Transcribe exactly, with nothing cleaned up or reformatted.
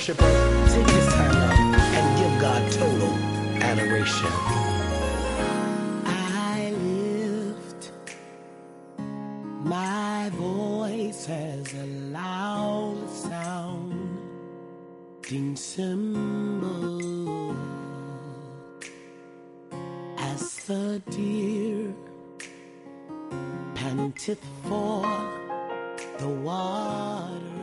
worshiper, take this time out and give God total adoration. I lift my voice as a loud sounding cymbal, as the deer panteth for the water,